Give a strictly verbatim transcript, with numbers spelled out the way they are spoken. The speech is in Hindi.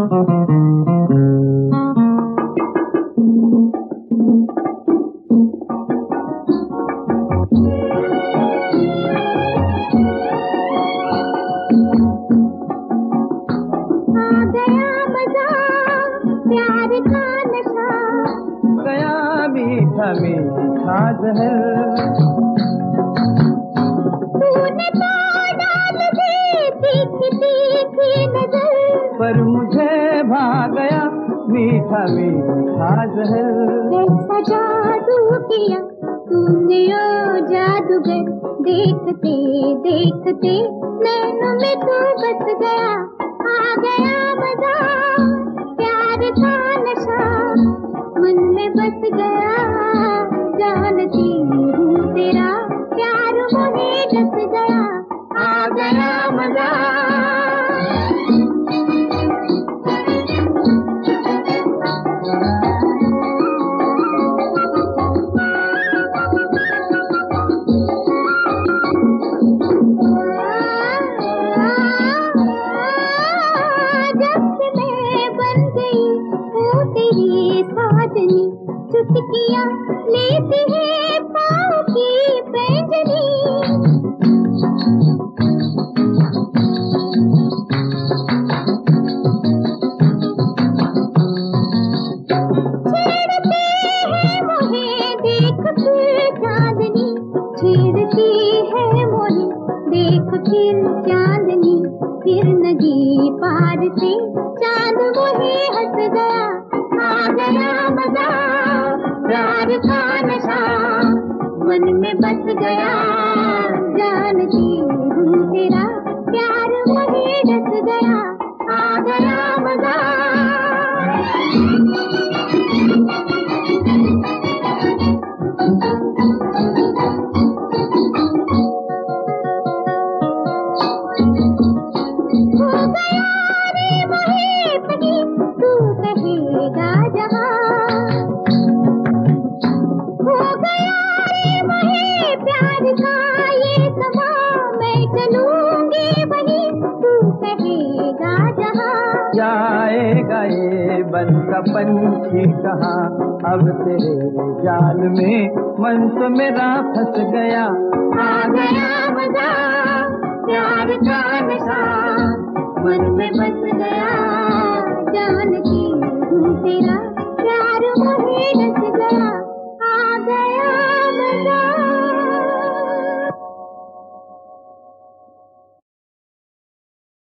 मीठा जहर तूने तो डाल दी तीखी तीखी नजर, पर मुझे भा गया मीठा मीठा जहर। कैसा जादू किया तूने ओ जादूगर, देखते देखते नैनों में तू बस गया। आ गया मजा प्यार का नशा, मन में बस गया, जानती हूँ तेरा प्यार मुझे डस गया। आ गया मजा चुटकियाँ लेती है पाँव की पैंजरी, छेड़ते हैं मोहे देख फिर चांदनी, छेड़ती है मोहे देख फिर चांदनी, फिर नदी पार से चांद मोहे हंस गया। आ गया मजा प्यार का नशा, मन में बस गया, जानती हूँ तेरा प्यार मुझे डस गया। आ गया मजा हो गया रे मोहे पनी, तू कहेगा जहाँ हो गया रे मोहे प्यार का ये समा, मैं चलूंगी वहीं तू कहेगा जहाँ। जाएगा ये बंदा पंछी कहाँ, अब तेरे जाल में मन तो मेरा फंस गया। आ गया